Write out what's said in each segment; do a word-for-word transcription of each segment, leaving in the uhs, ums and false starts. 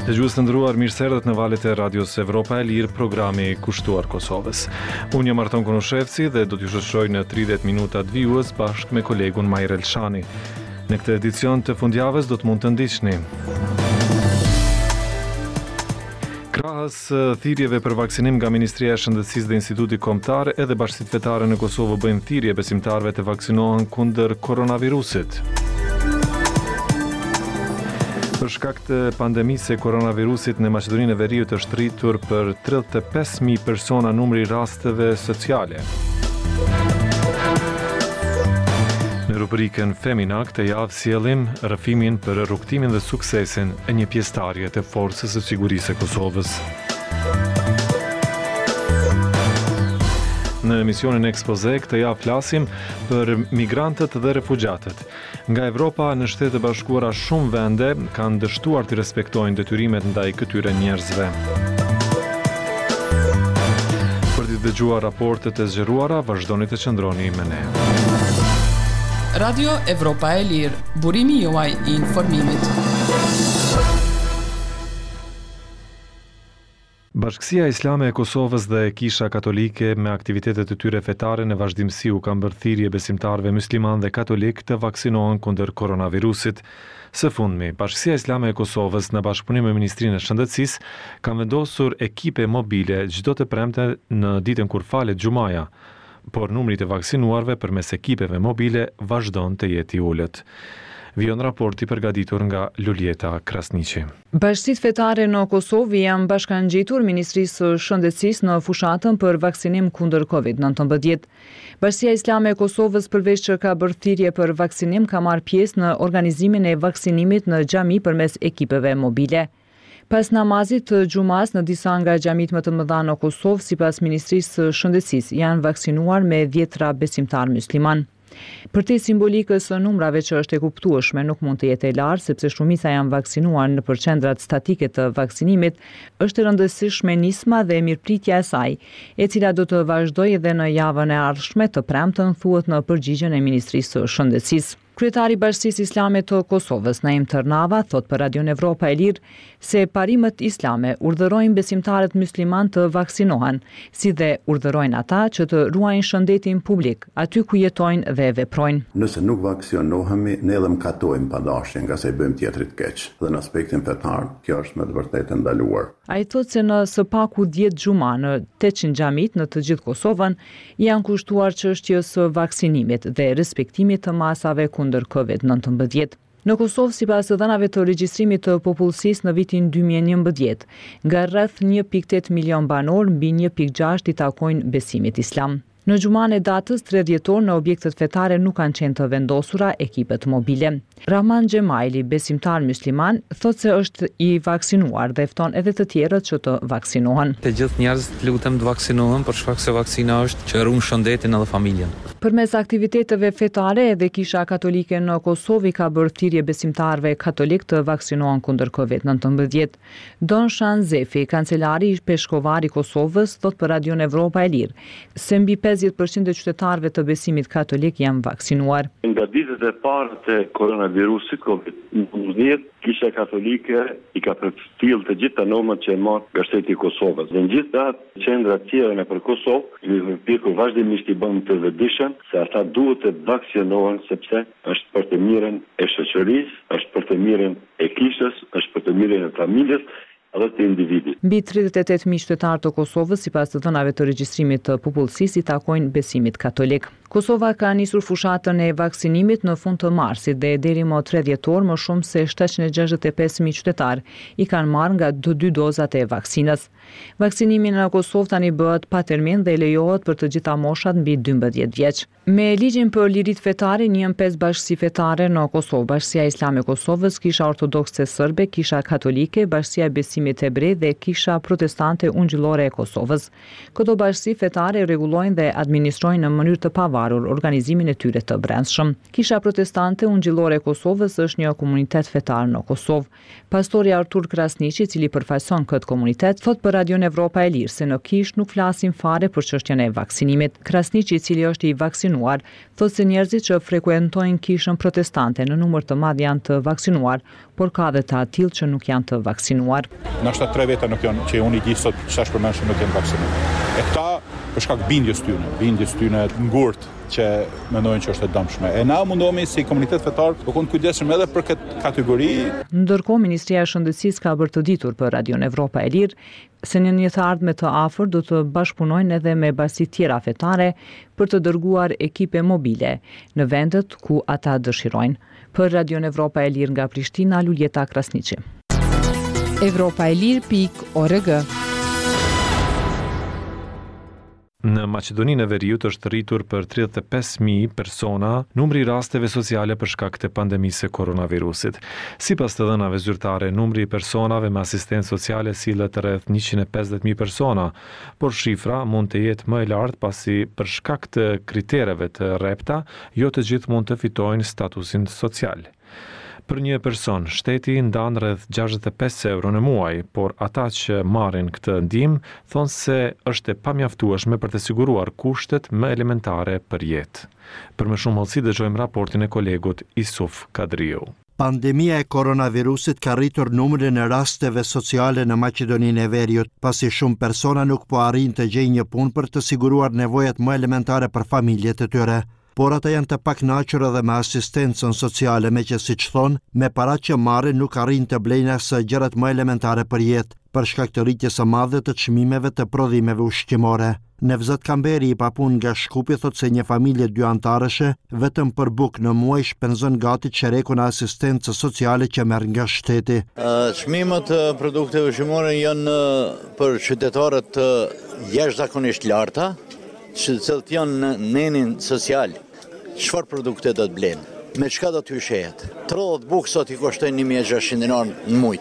Dëgjues të nderuar, mirëserdhet në valët e Radios Evropa e Lirë, programi kushtuar Kosovës. Unë jam Arton Konushevci dhe do t'ju shoqëroj në tridhjetë minuta të vjues bashkë me kolegun Majr Elshani. Në këtë edicion të fundjavës do të mund të ndiqni. Krahas thirrjeve për vaksinim nga Ministria e Shëndetësisë dhe Instituti Kombëtar, edhe bashkitë fetare në Kosovë bëjnë thirrje besimtarëve të vaksinohen kundër koronavirusit. Për shkak të pandemisë e koronavirusit në Maqedoninë e Veriut është rritur për tridhjetë e pesë mijë persona numri i rasteve sociale. Në rubrikën Femina këtë javë sjellim rrëfimin për rrugtimin dhe suksesin e një pjesëtarje të Forcës së Sigurisë së Kosovës. Në emisionin Ekspoze këtë javë flasim për migrantët dhe refugjatët. Nga Evropa në Shtetet e Bashkuara shumë vende kanë dështuar të respektojnë detyrimet ndaj këtyre njerëzve. Për të dëgjuar raportet e zgjeruara, vazhdoni të qëndroni me ne. Radio Evropa e Lirë, burimi juaj i informimit. Bashkësia Islame e Kosovës dhe Kisha Katolike me aktivitetet e tyre fetare në vazhdimsi u kanë bërë thirrje besimtarëve musliman dhe katolik të vaksinohen kundër koronavirusit. Së fundmi, Bashkësia Islame e Kosovës në bashkëpunim me Ministrinë e Shëndetësisë kanë vendosur ekipe mobile çdo të premte në ditën kur falet xhumaja, por numri të vaksinuarve përmes ekipeve mobile vazhdon të jetë i ulët. Vion raporti përgatitur nga Lulieta Krasniqi. Bashkitë fetare në Kosovë janë bashkangjitur Ministrisë së Shëndetësisë në fushatën për vaksinim kundër kovid nëntëmbëdhjetë. Bashkia Islame e Kosovës përveç që ka bërë thirrje për vaksinim, ka marrë pjesë në organizimin e vaksinimit në xhami përmes ekipeve mobile. Pas namazit të xumas në disa nga xhamit më të mëdha në Kosovë, sipas Ministrisë së Shëndetësisë, janë vaksinuar me dhjetra besimtar musliman. Për te simbolikës së numrave që është e kuptueshme nuk mund të jetë e lartë, sepse shumica janë vaksinuar në përqendrat statike të vaksinimit, është e rëndësishme nisma dhe mirëpritja e saj, e cila do të vazhdojë edhe në javën e ardhshme të premtën, thuhet në përgjigjen e Ministrisë së Shëndetësisë. Kryetari i Bashkisë Islame të Kosovës, Naim Tërnava, thot për Radio Evropa e Lirë se parimet islame urdhërojnë besimtarët musliman të vaksinohen, si dhe urdhërojnë ata që të ruajnë shëndetin publik, aty ku jetojnë dhe veprojnë. Nëse nuk vaksinohemi, ne edhe mëkatojmë padashjen nga se i bëjmë tjetrit keq. Dhe në aspektin fetar, kjo është me të vërtetë ndaluar. Ai thot se në së paku dhjetë xhuma në tetëqind xhamit në të gjithë Kosovën janë kushtuar çështjes së vaksinimit dhe respektimit të masave kundër kovid nëntëmbëdhjetë. Në Kosovë, sipas dhënave të regjistrimit të popullsisë në vitin dy mijë e njëmbëdhjetë, nga rreth një pikë tetë milion banor, mbi një pikë gjashtë i takojnë besimit islam. Në xhuman e datës tre dhjetor në objektet fetare nuk kanë qenë të vendosura ekipet mobile. Rahman Xhemaili, besimtar musliman, thot se është i vaksinuar dhe fton edhe të tjerët që të vaksinohen. Të gjithë njerëzit lutem të vaksinohen për shkak se vaksina është që ruan shëndetin edhe familjen. Përmes aktiviteteve fetare, edhe Kisha Katolike në Kosovë ka bërë thirrje besimtarëve katolik të vaksinohen kundër kovid nëntëmbëdhjetë. Don Shan Zefi, kancelari i peshkovar i Kosovës, thot për Radio Evropa e Lirë se mbi pesëdhjetë përqind e qytetarëve të besimit katolik janë vaksinuar. Nga ditët e parë të koronavirusit kovid nëntëmbëdhjetë, Kisha Katolike i ka përcjellë të gjitha normat që e marr nga shteti i Kosovës. Dhe në gjitha qendrat tjera nëpër Kosovë, i pjekur vazhdimisht i bën të vëdijshëm se ata duhet të vaksinohen sepse është për të mirën e shoqërisë, është për të mirën e kishës, është për të mirën e familjes edhe të individit. Mbi tridhjetë e tetë mijë qytetarë të Kosovës, sipas të dhënave të regjistrimit të popullsisë, i takojnë besimit katolik. Kosova ka nisur fushatën e vaksinimit në fund të marsit dhe deri më tre dhjetor më shumë se shtatëqind e gjashtëdhjetë e pesë mijë qytetarë i kanë marrë nga të dy dozat e vaksinës. Vaksinimi në Kosovë tani bëhet pa termin dhe lejohet për të gjitha moshat mbi dymbëdhjetë vjeç. Me ligjin për lirit fetare njën pesë bashkësi fetare në Kosovë, Bashkësia Islame e Kosovës, Kisha Ortodokse Serbe, Kisha Katolike, Bashkësia e Besimit Hebre dhe Kisha Protestante Ungjillore e Kosovës. Këto bashkësi fetare rregullojnë dhe administrojnë në mënyrë të pavarur pavarur organizimin e tyre të brendshëm. Kisha protestante Ungjillore e Kosovës është një komunitet fetar në Kosovë. Pastori Artur Krasniqi, i cili përfaqëson këtë komunitet, thot për Radion Evropa e Lirë se në Kish nuk flasin fare për çështjen e vaksinimit. Krasniqi, i cili është i vaksinuar, thot se njerëzit që frekuentojnë Kishën protestante në numër të madh janë të vaksinuar, por ka dhe të atill që nuk janë të vaksinuar. Nështë tre veta nuk janë, që unë i di sot çfarë përmendshëm nuk janë vaksinuar. E këta për shkak bindjes tyne, bindjes tyne të ngurtë që mendojnë që është e dëmshme. E na mundohemi si komunitet fetar të kemi kujdesshëm edhe për këtë kategori. Ndërkohë, Ministria e Shëndetësisë ka bërë të ditur për Radion Evropa e Lirë se në një të ardhme të afër do të bashkëpunojnë edhe me basi tjera fetare për të dërguar ekipe mobile në vendet ku ata dëshirojnë. Për Radion Evropa e Lirë nga Prishtina, Luljeta Krasniqi. Evropa e Lirë pikë org. Në Maqedoninë e Veriut është rritur për tridhjetë e pesë mijë persona numri i rasteve sociale për shkak të pandemisë së koronavirusit. Sipas të dhënave zyrtare, numri i personave me asistencë sociale sillet rreth njëqind e pesëdhjetë mijë persona, por shifra mund të jetë më e lartë pasi për shkak të kritereve të rrepta, jo të gjithë mund të fitojnë statusin social. Për një person, shteti ndan rreth gjashtëdhjetë e pesë euro në muaj, por ata që marrin këtë ndihmë thonë se është e pamjaftueshme për të siguruar kushtet më elementare për jetë. Për më shumë hollësi dëgjojmë raportin e kolegut Isuf Kadriu. Pandemia e koronavirusit ka rritur numrin e rasteve sociale në Maqedoninë e Veriut, pasi shumë persona nuk po arrin të gjejnë një punë për të siguruar nevojat më elementare për familjet e tyre. Por ata janë të pakënaqur edhe me asistencën sociale, me që siç thonë, me paratë që marrin nuk arrin të blejnë as gjërat më elementare për jetë, për shkak të rritjes së madhe të çmimeve të prodhimeve ushqimore. Nevzat Kamberi, i papun nga Shkupi, thot se një familje dy antarëshe vetëm për bukë në muaj shpenzon gati çerekun e asistencës sociale që merr nga shteti. Çmimet e produkteve ushqimore janë për qytetarët jashtëzakonisht larta, që të cilët janë në nenin social. Çfarë produkte do të blenë? Me çka do të hyshehet? tridhjetë bukë sot i kushtojnë një mijë e gjashtëqind dinar në muaj.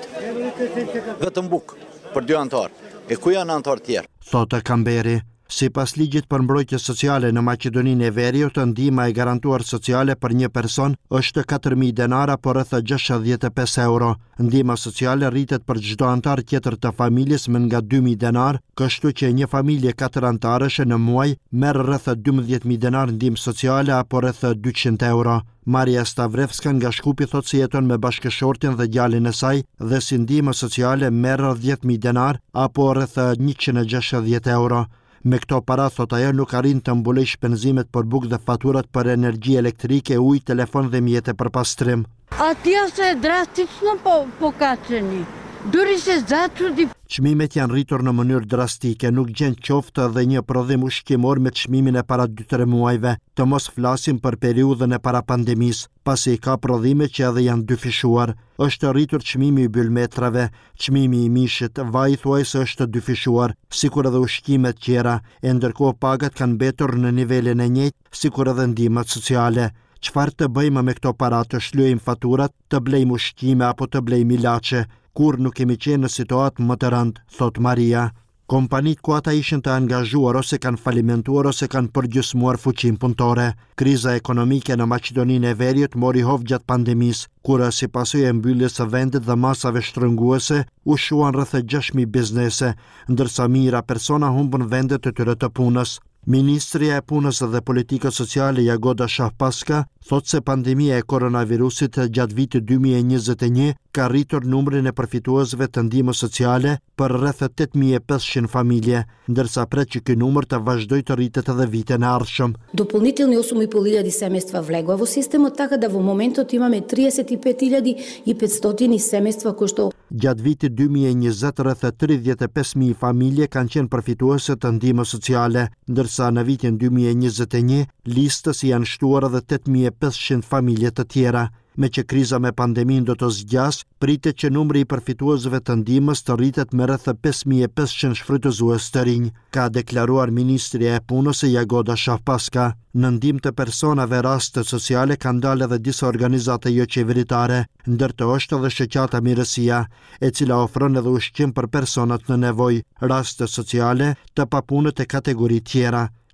Vetëm bukë për dy antar. E ku janë antar tjerë? Thotë Kamberi. Sipas ligjit për mbrojtje sociale në Maqedoninë e Veriut, ndihma e garantuar sociale për një person është katër mijë denara, por rreth gjashtëdhjetë e pesë euro. Ndihma sociale rritet për çdo antar tjetër të familjes me nga dy mijë denar, kështu që një familje katër antarësh në muaj merr rreth dymbëdhjetë mijë denar ndihmë sociale apo rreth dyqind euro. Maria Stavrevska nga Shkupi thot se jeton me bashkëshortin dhe djalin e saj dhe si ndihmë sociale merr dhjetë mijë denar apo rreth njëqind e gjashtëdhjetë euro. Me këto para, thot ajo, nuk arrin të mbuloj shpenzimet për bukë dhe faturat për energji elektrike, ujë, telefon dhe mjete për pastrim. Atje se drastično po, po kaceni. Duri se zatu di... Çmimet janë rritur në mënyrë drastike, nuk gjen qoftë edhe një prodhim ushqimor me çmimin e para dy tre muajve, të mos flasim për periudhën e para pandemisë, pasi ka prodhime që edhe janë dyfishuar. Është rritur çmimi i bylmetrave, çmimi i mishit, vaji thuajse është dyfishuar, sikur edhe ushqimet tjera, e ndërkohë pagat kanë mbetur në nivelin e njëjtë, sikur edhe ndihmat sociale. Çfarë të bëjmë me këto para, të shlyejmë faturat, të blejmë ushqime apo të blejmë ilaçe? Kur nuk kemi qenë në situatë më të rëndë, thot Maria. Kompanit ku ata ishin të angazhuar ose kanë falimentuar ose kanë përgjysmuar fuqinë punëtore. Kriza ekonomike në Maqedoninë e Veriut mori hovë gjatë pandemisë, kur si pasojë e mbylljes së vendit dhe masave shtrënguese u shuan rreth gjashtë mijë biznese, ndërsa mijëra persona humbën vendet e tyre të punës. Ministria e Punës dhe Politikës Sociale Jagoda Shahpaska thot se pandemia e koronavirusit gjatë vitit dy mijë e njëzet e një ka rritur numrin e përfituesve të ndihmës sociale për rreth tetë mijë e pesëqind familje, ndërsa pret që ky numër të vazhdojë të rritet edhe vitin e ardhshëm. Допълнителни осем и пол хиляди семейства влегла во системот, така да во моментот имаме триесет и пет хиляди и петстотини семейства кои што Gjatë vitit dy mijë e njëzet rreth tridhjetë e pesë mijë familje kanë qenë përfituese të ndihmës sociale, ndërsa në vitin dy mijë e njëzet e një listës janë shtuar edhe tetë mijë e pesëqind familje të tjera. Me që kriza me pandemin do të zgjas, pritet që numri i përfituesve të ndihmës të rritet me rreth pesë mijë e pesëqind shfrytëzues të rinj, ka deklaruar Ministria e Punës Jagoda Shahpaska. Në ndihmë të personave raste sociale kanë dalë edhe disa organizata jo qeveritare, ndër të është edhe shoqata Mirësia, e cila ofron edhe ushqim për personat në nevojë, raste sociale, të papunët e kategori tjera.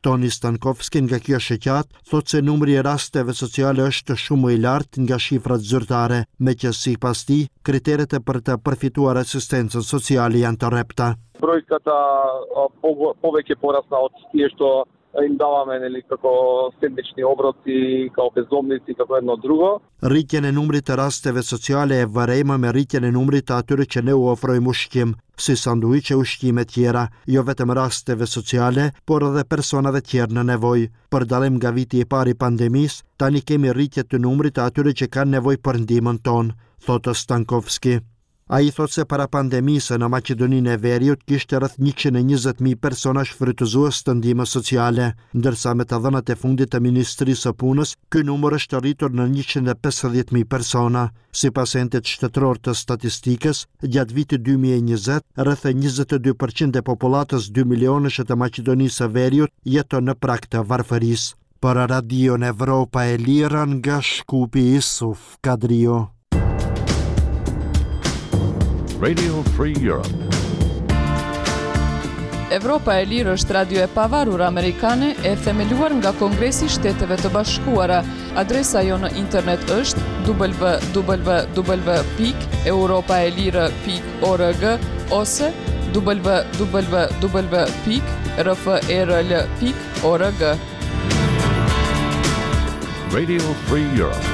Toni Stankovski nga kjo shoqat thot se numri i rasteve sociale është shumë i lartë nga shifrat zyrtare, me që sipas tij kriteret për të përfituar asistencën sociale janë të rrepta. Brojkata poveke porasla od tije što im davame ili kako sedmični obroci, kao bezdomnici, kako jedno drugo. Rritjen e numrit të rasteve sociale e vërejmë me rritjen e numrit të atyre që ne u ofrojmë ushqim, si sanduiqe, ushqime tjera, jo vetëm rasteve sociale, por edhe personave tjerë në nevojë. Për dallim nga viti i parë i pandemisë, tani kemi rritje të numrit të atyre që kanë nevojë për ndihmën tonë, thotë Stankovski. A i thot se para pandemisë në Maqedoninë e Veriut kishte rreth njëqind e njëzet mijë persona shfrytëzues të ndihmës sociale, ndërsa me të dhënat e fundit të Ministrisë së Punës, ky numër është rritur në njëqind e pesëdhjetë mijë persona. Sipas entit shtetëror të statistikës, gjatë vitit dy mijë e njëzet, rreth njëzet e dy përqind e popullatës dy milionësh të Maqedonisë së Veriut jeton në prag të varfërisë. Për Radion Evropa e Lira nga Shkupi, Isuf Kadrio. Radio Free Europe. Evropa e Lirë është radio e pavarur amerikane e themeluar nga Kongresi i Shteteve të Bashkuara. Adresa jo në internet është w w w pikë europaelire pikë org ose w w w pikë r f e r l pikë org. Radio Free Europe.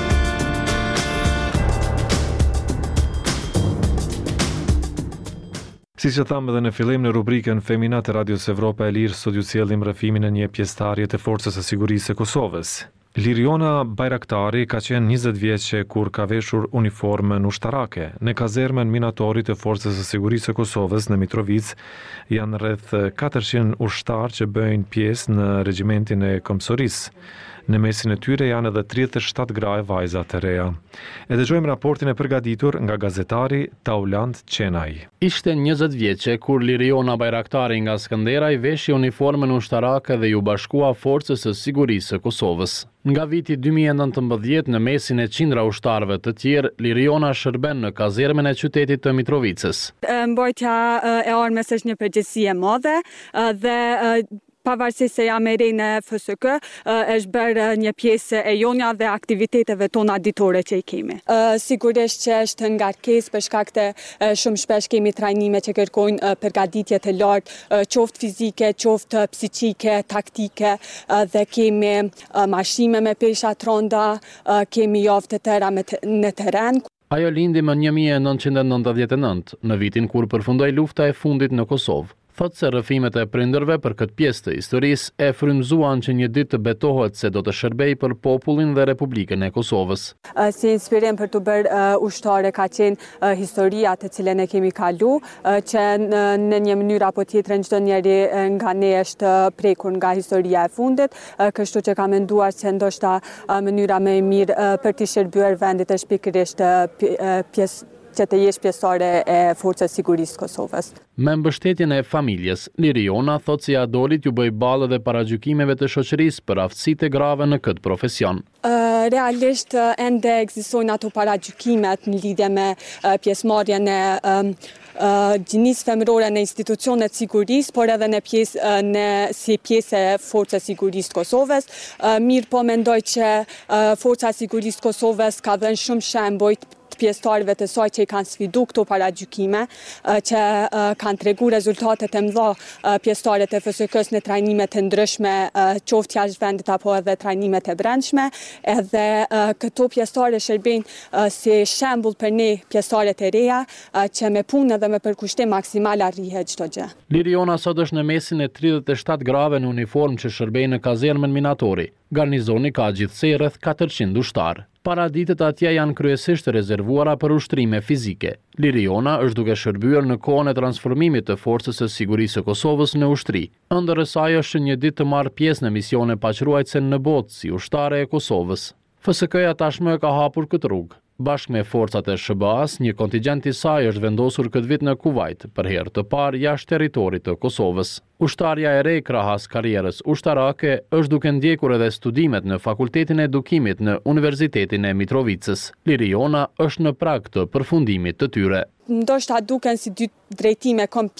Si që thamë edhe në fillim, në rubrikën Feminat e Radios Evropa e Lirë, sot ju sjellim rrëfimin e një pjesëtarje të Forcës së Sigurisë së Kosovës. Liriona Bajraktari ka qenë njëzet vjeçe kur ka veshur uniformën ushtarake. Në kazermën minatori të Forcës së Sigurisë së Kosovës në Mitrovic janë rreth katërqind ushtarë që bëjnë pjesë në regjimentin e Komsorisë. Në mesin e tyre janë edhe tridhjetë e shtatë gra e vajza të reja. E dëgjojmë raportin e përgatitur nga gazetari Taulant Qenaj. Ishte njëzet vjeçe kur Liriona Bajraktari nga Skënderaj veshi uniformën ushtarake dhe ju bashkua Forcës së Sigurisë së Kosovës. Nga viti dy mijë e nëntëmbëdhjetë në mesin e qindra ushtarëve të tjerë, Liriona shërben në kazermën e qytetit të Mitrovicës. Mbrojtja e armës është një përgjegjësi e madhe dhe pavarësisht se jam e re në F S K, është bërë një pjesë e jonja dhe aktiviteteve tona ditore që i kemi. Sigurisht që është ngarkesë për shkak të shumë shpesh kemi trajnime që kërkojnë përgatitje të lartë, qoftë fizike, qoftë psiqike, taktike dhe kemi marshime me pesha tronda, kemi javë të tëra në terren. Ajo lindi më një mijë e nëntëqind e nëntëdhjetë e nëntë, në vitin kur përfundoi lufta e fundit në Kosovë. Thotë se rrëfimet e prindërve për këtë pjesë të historisë e frymëzuan që një ditë të betohet se do të shërbej për popullin dhe Republikën e Kosovës. Si inspirim për të bërë uh, ushtare ka qenë uh, historia të cilën e kemi kalu, uh, që në, në një mënyrë apo tjetrën çdo njeri nga ne është prekur nga historia e fundit, uh, kështu që kam menduar se ndoshta uh, mënyra më e mirë uh, për të shërbyer vendit është pikërisht uh, pjesë që të jesh pjesëtare e Forcës Sigurisë Kosovës. Me mbështetjen e familjes, Liriona thot se ja dolit ju bëj ballë dhe paragjykimeve të shoqërisë për aftësitë e grave në këtë profesion. Uh, realisht uh, ende ekzistojnë ato paragjykimet në lidhje me uh, pjesëmarrjen e um, uh, gjinisë femërore në institucionet sigurisë, por edhe në pjesë uh, në si pjesë e Forcës Sigurisë Kosovës. Uh, mirë po mendoj që uh, Forca Sigurisë Kosovës ka dhënë shumë shembuj pjesëtarëve të saj që i kanë sfidu këto paragjykime, që kanë tregu rezultatet e mëdha pjesëtarët e F S K-s në trajnimet të ndryshme, qoftë jashtë vendit apo edhe trajnimet e brendshme, edhe këto pjesëtarë shërbejnë si shembull për ne pjesëtarët e reja që me punë dhe me përkushtim maksimal arrihet çdo gjë. Liriona sot është në mesin e tridhjetë e shtatë grave në uniformë që shërbejnë në kazermën minatori. Garnizoni ka gjithsej rreth katërqind ushtarë. Paraditët atje janë kryesisht rezervuara për ushtrime fizike. Liriona është duke shërbyer në kohën e transformimit të Forcës së Sigurisë së Kosovës në ushtri, ndërsa ajo është një ditë të marrë pjesë në misione paqruajtëse në botë si ushtare e Kosovës. F S K-ja tashmë ka hapur këtë rrugë. Bashkë me forcat e S B A-s, një kontingjent i saj është vendosur këtë vit në Kuvajt, për herë të parë jashtë territorit të Kosovës. Ushtarja e re krahas karrierës ushtarake është duke ndjekur edhe studimet në Fakultetin e Edukimit në Universitetin e Mitrovicës. Liriona është në prag të përfundimit të tyre. Ndoshta duken si dy drejtime komplet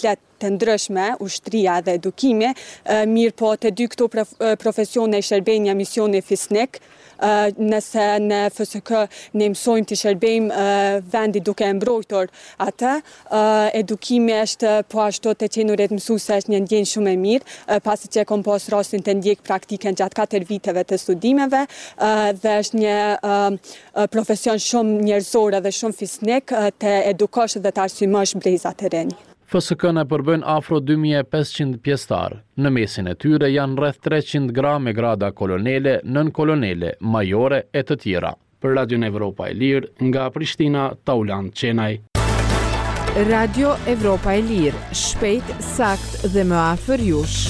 të ndryshme, ushtria dhe edukimi, mirë po të dy këto profesione shërbenja misioni fisnik, nëse në F S K ne mësojmë të shërbejmë vendi duke e mbrojtur atë, edukimi është po ashtu të qenurit mësuese është një ndjenjë shumë e mirë, pasi që e kom pas rastin të ndjek praktikën gjatë katër viteve të studimeve dhe është një profesion shumë njerëzor dhe shumë fisnik të edukosh dhe të arsyemosh breza të rinj. F S K në përbën afro dy mijë e pesëqind pjesëtar. Në mesin e tyre janë rreth treqind gra me grada kolonele, nën kolonele, majore e të tjera. Për Radio Evropa e Lirë, nga Prishtina, Taulant Qenaj. Radio Evropa e Lirë, shpejt, sakt dhe më afër jush.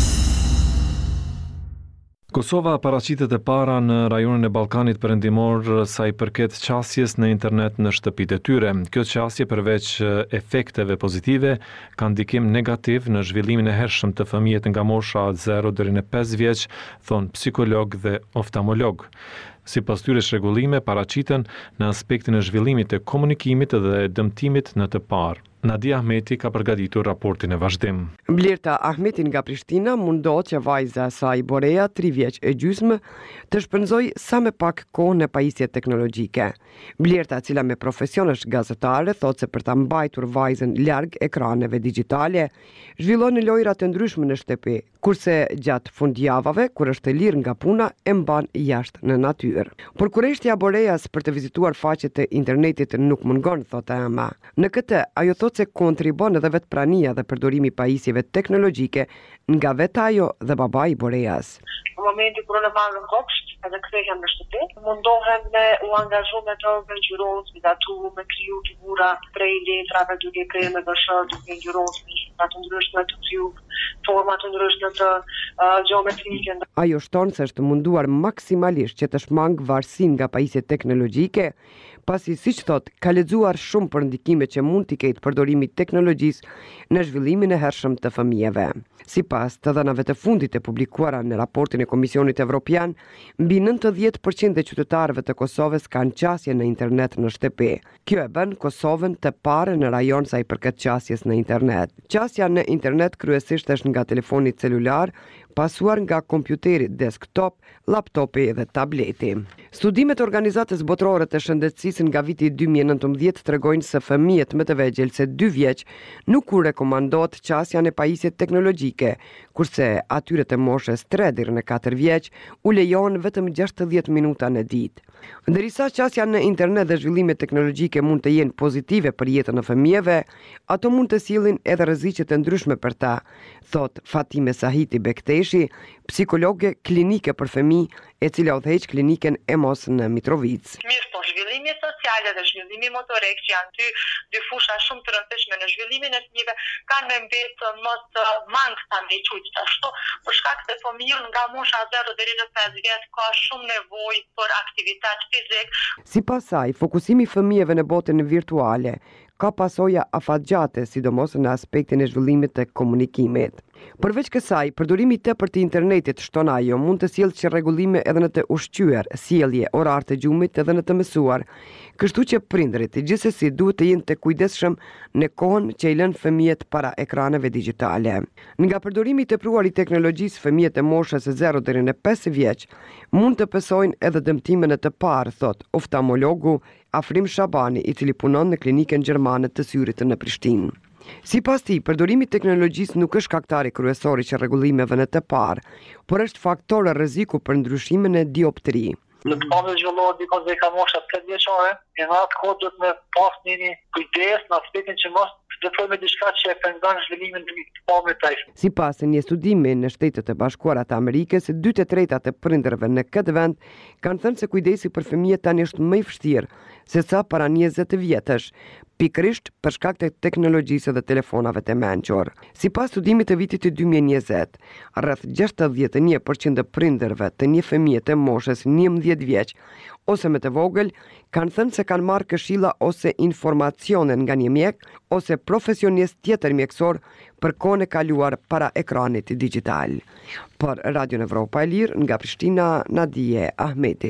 Kosova paraqitet e para në rajonin e Ballkanit Perëndimor sa i përket qasjes në internet në shtëpitë e tyre. Kjo qasje përveç efekteve pozitive ka ndikim negativ në zhvillimin e hershëm të fëmijët nga mosha zero deri në pesë vjeç, thon psikolog dhe oftalmolog. Sipas tyre shregullime paraqiten në aspektin e zhvillimit të komunikimit dhe dëmtimit në të parë. Nadia Ahmeti ka përgatitur raportin e vazhdim. Blerta Ahmeti nga Prishtina mundohet që vajza e saj Borea, tri vjeç e gjysmë, të shpenzoj sa më pak kohë në pajisje teknologjike. Blerta, e cila me profesion është gazetare, thotë se për ta mbajtur vajzën larg ekraneve digjitale, zhvillon lojra të ndryshme në shtëpi, kurse gjatë fundjavave, kur është e lirë nga puna, e mban jashtë në natyrë. Por kurreshtja Boreas për të vizituar faqet e internetit nuk mungon, thotë Emma. Në këtë, ajo thotë se kontribon edhe vetë prania dhe përdorimi pajisjeve teknologjike nga vetë ajo dhe babai Boreas. Në momenti kur në marrë në kopsht, edhe kthehem në shtëpi, mundohem me u angazhu me të vengjyros, me datu, me kriju figura prej letrave, duke kriju me dëshër, duke ngjyros me të ndryshme të kriju forma të ndryshme të uh, geometrike. Ajo shton se është munduar maksimalisht që të shmang varësinë nga pajisjet teknologjike, pasi siç thot, ka lexuar shumë për ndikimet që mund t'i ketë përdorimi i teknologjisë në zhvillimin e hershëm të fëmijëve. Sipas të dhënave të fundit e publikuara në raportin e Komisionit Evropian, mbi nëntëdhjetë përqind e qytetarëve të Kosovës kanë qasje në internet në shtëpi. Kjo e bën Kosovën të parë në rajon sa i përket qasjes në internet. Qasja në internet kryesisht është nga telefoni celular, pasuar nga kompjuteri desktop, laptopi dhe tableti. Studimet e Organizatës Botërore të Shëndetësisë nga viti dy mijë e nëntëmbëdhjetë tregojnë se fëmijët më të vegjël se dy vjeç nuk u rekomandohet qasja në pajisje teknologjike, kurse atyre të moshës tre deri në katër vjeç u lejon vetëm gjashtëdhjetë minuta në ditë. Ndërsa qasja në internet dhe zhvillimet teknologjike mund të jenë pozitive për jetën e fëmijëve, ato mund të sjellin edhe rreziqe të ndryshme për ta, thot Fatime Sahiti Bekteshi, psikologe klinike për fëmijë, e cila udhëheq klinikën Emos në Mitrovic. Mirë, po zhvillimi social dhe zhvillimi motorik, që janë dy, dy fusha shumë të rëndësishme në zhvillimin e fëmijëve, kanë me mbetë mos uh, mangë të ndëjqujtë ashtu, për shkak se fëmijën nga mosha zero deri në pesë vjet ka shumë nevojë për aktivitet fizik. Sipas saj, fokusimi i fëmijëve në botën virtuale ka pasoja afatgjate, sidomos në aspektin e zhvillimit të komunikimit. Përveç kësaj, përdorimi i tepërt të internetit, shton ajo, mund të sjellë çrregullime edhe në të ushqyer, sjellje, orar të gjumit edhe në të mësuar. Kështu që prindërit gjithsesi duhet të jenë të kujdesshëm në kohën që i lënë fëmijët para ekraneve digjitale. Nga përdorimi i tepruar i teknologjisë, fëmijët e moshës zero deri në pesë vjeç mund të pesojnë edhe dëmtime në të parë, thot oftalmologu Afrim Shabani, i cili punon në klinikën gjermane të syrit në Prishtinë. Sipas tij, përdorimi i teknologjisë nuk është shkaktari kryesor i çrregullimeve në të parë, por është faktor rreziku për ndryshimin e dioptri. Në të parë zhvillohet dikon dhe ka mosha pesë vjeçare, e në atë kohë duhet me pas një kujdes në aspektin që mos të veprojmë me diçka që e pengon zhvillimin e të parë të ai. Sipas një studimi në Shtetet e Bashkuara të Amerikës, dy të treta të prindërve në këtë vend kanë thënë se kujdesi për fëmijët tani është më i vështirë se sa para njëzet vjetësh, pikërisht për shkak të teknologjisë dhe telefonave të mençur. Sipas studimit të vitit dy mijë e njëzet, rreth gjashtëdhjetë e një përqind të prindërve të një fëmije të moshës njëmbëdhjetë vjeç ose më të vogël kanë thënë se kanë marrë këshilla ose informacione nga një mjek ose profesionist tjetër mjekësor për kohën e kaluar para ekranit digjital. Për Radio Evropa e Lirë, nga Prishtina, Nadije Ahmeti.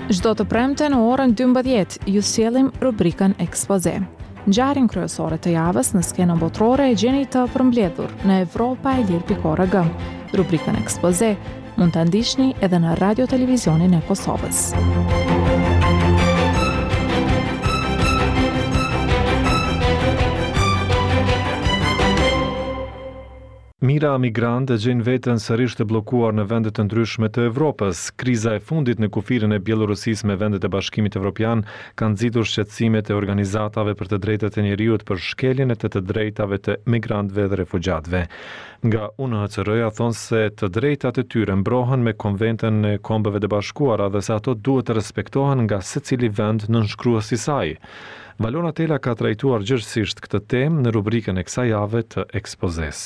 Çdo të premte në orën dymbëdhjetë ju sjellim rubrikën Ekspoze. Ngjarjen kryesore të javës në skenën botërore e gjeni të përmbledhur në Evropa e Lirë pikë org. Rubrikën Ekspoze mund ta ndiqni edhe në Radio Televizionin e Kosovës. Mira migrantë gjejnë veten sërish të bllokuar në vende të ndryshme të Evropës. Kriza e fundit në kufirin e Bielorusisë me vendet e Bashkimit Evropian ka nxitur shqetësimet e organizatave për të drejtat e njerëzit për shkeljen e të, të drejtave të migrantëve dhe refugjatëve. Nga U N H C R-ja thonë se të drejtat e tyre mbrohen me Konventën e Kombeve të Bashkuara dhe se ato duhet të respektohen nga secili vend nënshkrues i saj. Valona Tela ka trajtuar gjithësisht këtë temë në rubrikën e kësaj jave të Ekspozes.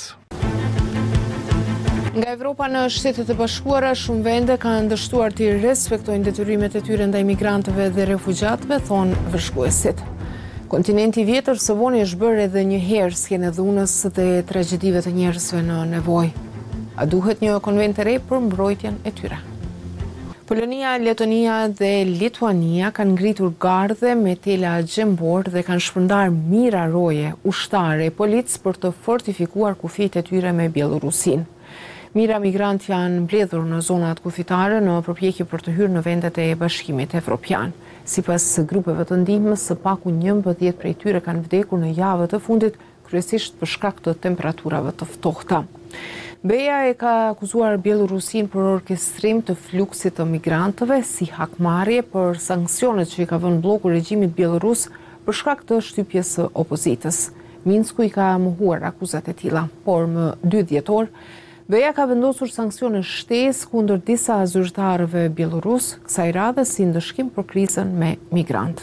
Nga Evropa në Shtetet e Bashkuara, shumë vende kanë dështuar të respektojnë detyrimet e tyre ndaj migrantëve dhe refugjatëve, thonë vëshkuesit. Kontinenti i vjetër së voni është bërë edhe një herë skenë e dhunës dhe tragjedive të njerëzve në nevojë. A duhet një konvent të re për mbrojtjen e tyre? Polonia, Letonia dhe Lituania kanë ngritur gardhe me tela gjembor dhe kanë shpërndar mira roje ushtare e policë për të fortifikuar kufijtë e tyre me Bielorusinë. Mira migrant janë mbledhur në zonat kufitare në përpjekje për të hyrë në vendet e Bashkimit Evropian. Sipas grupeve të ndihmës, së paku njëmbëdhjetë prej tyre kanë vdekur në javët e fundit, kryesisht për shkak të temperaturave të ftohta. B E A e ka akuzuar Bielorusinë për orkestrim të fluksit të migrantëve si hakmarrje për sanksionet që i ka vënë bloku regjimit bielorus për shkak të shtypjes së opozitës. Minsku i ka mohuar akuzat e tilla, por më dy dhjetor B E A ka vendosur sanksione shtesë kundër disa zyrtarëve bielorus, kësaj radhe si ndëshkim për krizën me migrantë.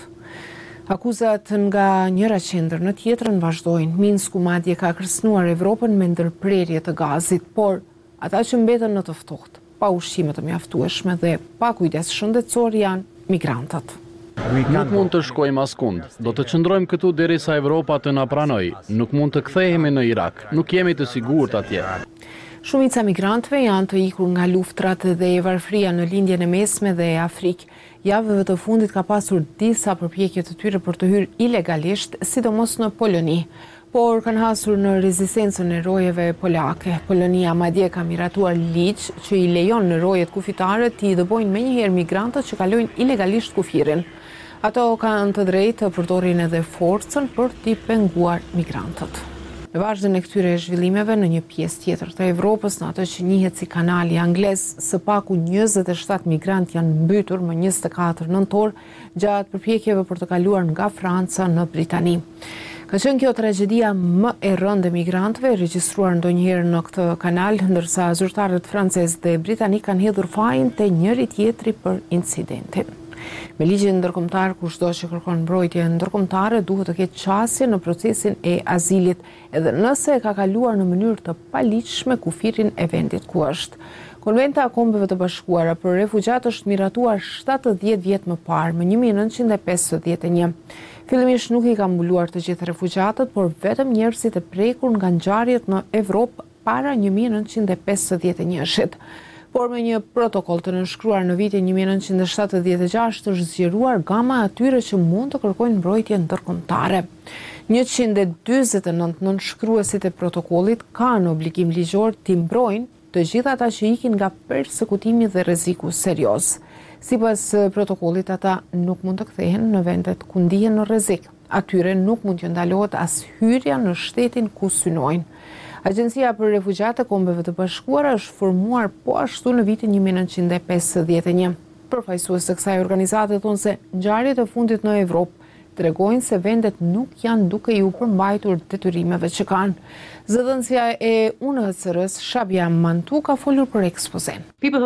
Akuzat nga njëra qendër në tjetrën vazhdojnë. Minsku madje ka kërcënuar Evropën me ndërprerje të gazit, por ata që mbeten në të ftohtë, pa ushqime të mjaftueshme dhe pa kujdes shëndetësor janë migrantët. Nuk mund të shkojmë askund. Do të qëndrojmë këtu derisa Evropa të na pranojë. Nuk mund të kthehemi në Irak. Nuk jemi të sigurt atje. Shumica migrantëve janë të ikur nga luftrat dhe e varfëria në lindjen e mesme dhe e Afrikë. Javëve të fundit ka pasur disa përpjekje të tyre për të hyrë ilegalisht, sidomos në Poloni, por kanë hasur në rezistencën e rojeve polake. Polonia madje ka miratuar ligj që i lejon në rojet kufitare të i dëbojnë menjëherë migrantët që kalojnë ilegalisht kufirin. Ato kanë të drejtë të përdorin edhe forcën për t'i penguar migrantët. Në vazhdën e këtyre zhvillimeve në një pjesë tjetër të Evropës, në atë që njihet si kanali anglez, së paku njëzet e shtatë migrantë janë mbytur më njëzet e katër nëntor gjatë përpjekjeve për të kaluar nga Franca në Britani. Ka qenë kjo tragedia më e rëndë e migrantëve regjistruar ndonjëherë në këtë kanal, ndërsa zyrtarët francezë dhe britanik kanë hedhur fajin te njëri tjetri për incidentin. Me ligjin ndërkombëtar, kushdo që kërkon mbrojtje ndërkombëtare duhet të ketë qasje në procesin e azilit, edhe nëse e ka kaluar në mënyrë të paligjshme kufirin e vendit ku është. Konventa e Kombeve të Bashkuara për refugjatë është miratuar shtatëdhjetë vjet më parë, më një mijë e nëntëqind e pesëdhjetë e një. Fillimisht nuk i ka mbuluar të gjithë refugjatët, por vetëm njerëzit e prekur nga ngjarjet në Evropë para një mijë e nëntëqind e pesëdhjetë e një-shit. Por me një protokoll të nënshkruar në vitin një mijë e nëntëqind e shtatëdhjetë e gjashtë është zgjeruar gama atyre që mund të kërkojnë mbrojtje ndërkombëtare. njëqind e dyzet e nëntë nënshkruesit e protokollit kanë obligim ligjor të mbrojnë të gjithë ata që ikin nga persekutimi dhe rreziku serioz. Sipas protokollit, ata nuk mund të kthehen në vendet ku ndihen në rrezik. Atyre nuk mund t'ju ndalohet as hyrja në shtetin ku synojnë. Agjencia për Refugjatë e Kombeve të Bashkuara është formuar po ashtu në vitin një mijë e nëntëqind e pesëdhjetë e një. Përfaqësues të kësaj organizate thonë se ngjarjet e fundit në Evropë tregojnë se vendet nuk janë duke ju përmbajtur detyrimeve që kanë. Zëdhënësja e U N H C R-s Shabia Mantu ka folur për ekspozen.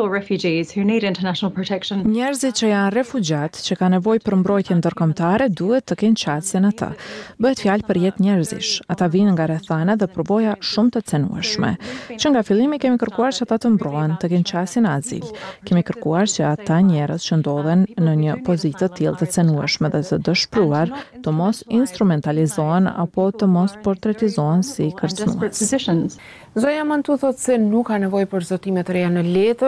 Njerëzit që janë refugjat, që ka nevojë për mbrojtje ndërkombëtare, duhet të kenë qasje në të. Bëhet fjalë për jetë njerëzish. Ata vinë nga rrethana dhe përvoja shumë të cenueshme. Që nga fillimi kemi kërkuar që ata të mbrohen, të kenë qasje në azil. Kemi kërkuar që ata njerëz që ndodhen në një pozitë të tillë të cenueshme dhe të dëshpëruar të mos instrumentalizohen apo të mos portretizohen si kërcënues. Zoja Mantu thotë se nuk ka nevojë për zotime të reja në letër,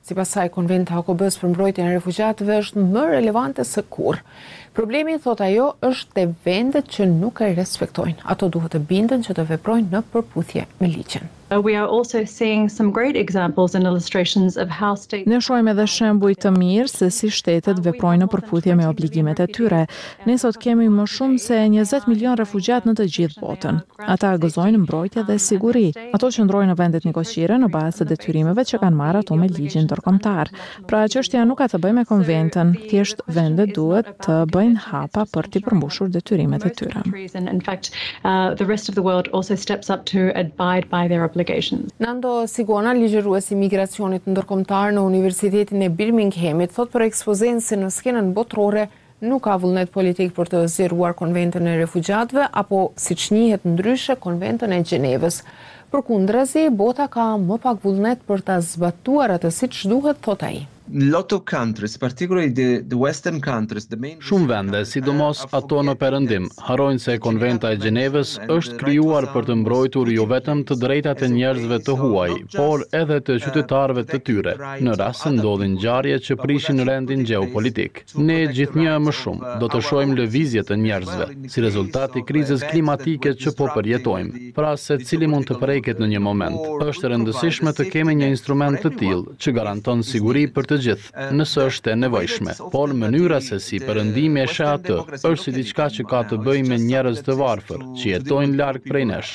Sipas saj, konventi A K B-s për mbrojtjen e refugjatëve është më relevante se kurrë. Problemi, thot ajo, është te vendet që nuk e respektojnë. Ato duhet të bindën që të veprojnë në përputhje me ligjin. We are also seeing some great examples and illustrations of how states... Ne shohim edhe shembuj të mirë se si shtetet veprojnë në përputhje me obligimet e tyre. Ne sot kemi më shumë se njëzet milion refugjat në të gjithë botën. Ata gëzojnë mbrojtje dhe siguri. Ato qëndrojnë në vendet nikosqire në bazë të detyrimeve që kanë marrë ato me ligjin ndërkombëtar. Pra çështja nuk ka të bëjë me konventën, thjesht vendet duhet të bëjnë hapa për të përmbushur detyrimet e tyre. In fact, uh, the rest of the world also steps up to abide by their obligations. Nando Sigona, ligjërues i migracionit ndërkombëtar në Universitetin e Birminghamit, thot për ekspozen se në skenën botërore nuk ka vullnet politik për të zgjeruar konventën e refugjatëve apo, siç njihet ndryshe, konventën e Gjenevës. Përkundrazi, bota ka më pak vullnet për ta zbatuar atë siç duhet, thot ai. Lot of countries, particularly the, the western countries, the main... Shumë vende, sidomos ato në perëndim, harrojnë se konventa e Gjenevës është krijuar për të mbrojtur jo vetëm të drejtat e njerëzve të huaj, por edhe të qytetarëve të tyre, në rast se ndodhin ngjarje që prishin rendin gjeopolitik. Ne gjithnjë më shumë do të shohim lëvizje të njerëzve, si rezultat i krizës klimatike që po përjetojmë. Pra se cili mund të preket në një moment. Është e rëndësishme të kemi një instrument të tillë që garanton siguri për të gjithë, nëse është e nevojshme, por mënyra se si perëndimi e sheh atë është si diçka që ka të bëjë me njerëz të varfër që jetojnë larg prej nesh.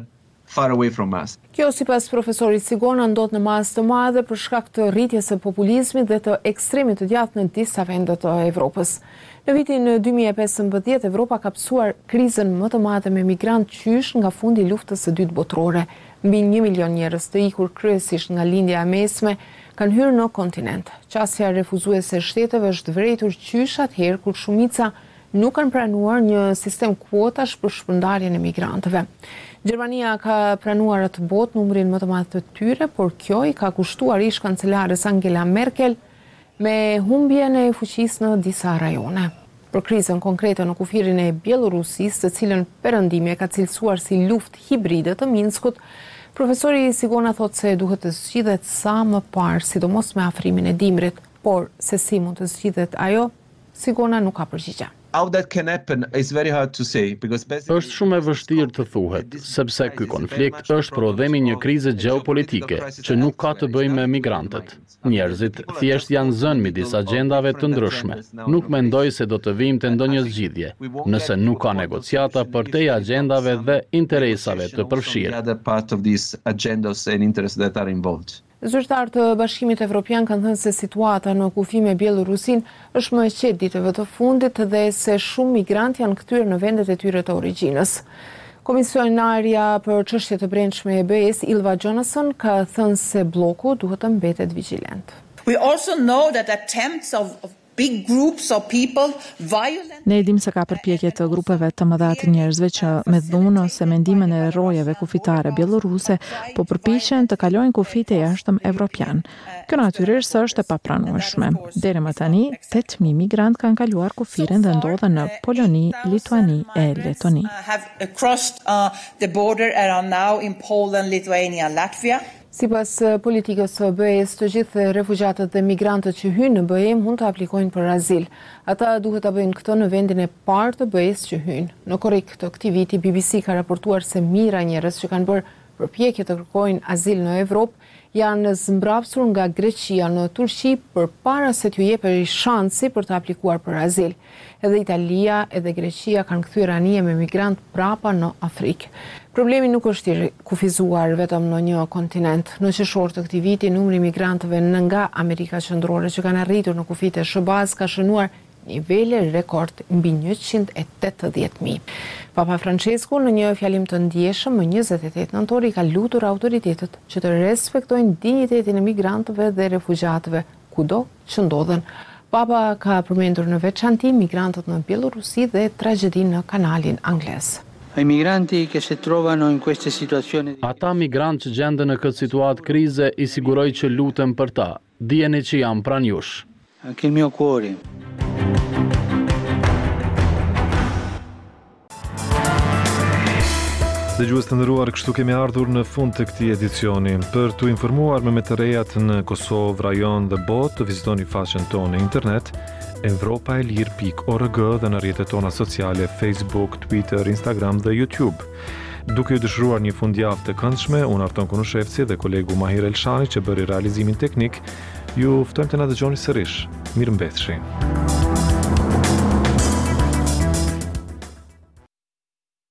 Far away from us. Kjo sipas profesorit Sigona ndodh në masë të madhe për shkak të rritjes së populizmit dhe të ekstremit të djathtë në disa vende të Evropës. Në vitin dy mijë e pesëmbëdhjetë Evropa ka pasur krizën më të madhe me migrantë qysh nga fundi i luftës së dytë botërore. Mbi një milion njerëz të ikur kryesisht nga lindja e mesme kanë hyrë në kontinent. Qasja refuzuese e shteteve është vërejtur qysh atëherë kur shumica nuk kanë pranuar një sistem kuotash për shpërndarjen e migrantëve. Gjermania ka pranuar atë botë numrin më të madh të tyre, por kjo i ka kushtuar ish kancelares Angela Merkel me humbjen e fuqisë në disa rajone. Për krizën konkrete në kufirin e Bielorusisë, të cilën perëndimi e ka cilësuar si luftë hibride të Minskut, profesori Sigona thot se duhet të zgjidhet sa më parë, sidomos me afrimin e dimrit, por se si mund të zgjidhet ajo, Sigona nuk ka përgjigje. How that can happen is very hard to say because është shumë e vështirë të thuhet, sepse ky konflikt është prodhimi një krize gjeopolitike që nuk ka të bëjë me migrantët. Njerëzit thjesht janë zënë midis agjendave të ndryshme. Nuk mendoj se do të vijmë te ndonjë zgjidhje, nëse nuk ka negociata përtej agjendave dhe interesave të përfshirë. Zyrtarë të Bashkimit Evropian kanë thënë se situata në kufi me Bielorusin është më e qetë ditëve të fundit dhe se shumë migrantë janë kthyer në vendet e tyre të origjinës. Komisionarja për çështje të brendshme e B E-s, Ylva Johansson, ka thënë se bloku duhet të mbetet vigjilent. We also know that attempts of, of big groups of people violent... Ne dim se ka përpjekje të grupeve të mëdha të njerëzve që me dhunë ose mendimin e rrojeve kufitare bieloruse po përpiqen të kalojnë kufit e jashtëm evropian. Kjo natyrisht është e papranueshme. Deri më tani, tetë mijë migrantë kanë kaluar kufirin dhe ndodhen në Poloni, Lituani e Letoni. Have crossed uh, the border and are now in Poland, Lithuania and Latvia. Sipas politikës së B E-s, të gjithë refugjatët dhe migrantët që hyjnë në B E mund të aplikojnë për azil. Ata duhet ta bëjnë këtë në vendin e parë të B E-s që hyjnë. Në korrik të këtij viti, B B C ka raportuar se mijëra njerëz që kanë bërë përpjekje të kërkojnë azil në Evropë janë zmbrapsur nga Greqia në Turqi përpara se t'ju jepej shansi për të aplikuar për azil. Edhe Italia edhe Greqia kanë kthyer anije me migrantë prapa në Afrikë. Problemi nuk është i kufizuar vetëm në një kontinent. Në qershor të këtij viti, numri i migrantëve nga Amerika Qendrore që kanë arritur në kufit e SHBA-s ka shënuar nivele rekord mbi njëqind e tetëdhjetë mijë. Papa Francesku në një fjalim të ndjeshëm më njëzet e tetë nëntor i ka lutur autoritetet që të respektojnë dinjitetin e migrantëve dhe refugjatëve kudo që ndodhen. Papa ka përmendur në veçanti migrantët në Bielorusi dhe tragjedinë në kanalin anglez. Ai migranti che si trovano in queste situazioni. Ata migrantë që gjenden në këtë situatë krize i siguroj që lutem për ta. Dijeni që jam pranë jush. Anche il mio cuore. Dëgjues të nderuar, kështu kemi ardhur në fund të këtij edicioni. Për t'u informuar me më të rejat në Kosovë, rajon dhe botë, vizitoni faqen tonë në internet europa e lir pikë org dhe në rrjetet tona sociale Facebook, Twitter, Instagram dhe YouTube. Duke ju dëshiruar një fundjavë të këndshme, unë Arton Kunushevci dhe kolegu Mahir Elshani që bëri realizimin teknik, ju ftojmë të na dëgjoni sërish. Mirëmbëfshi.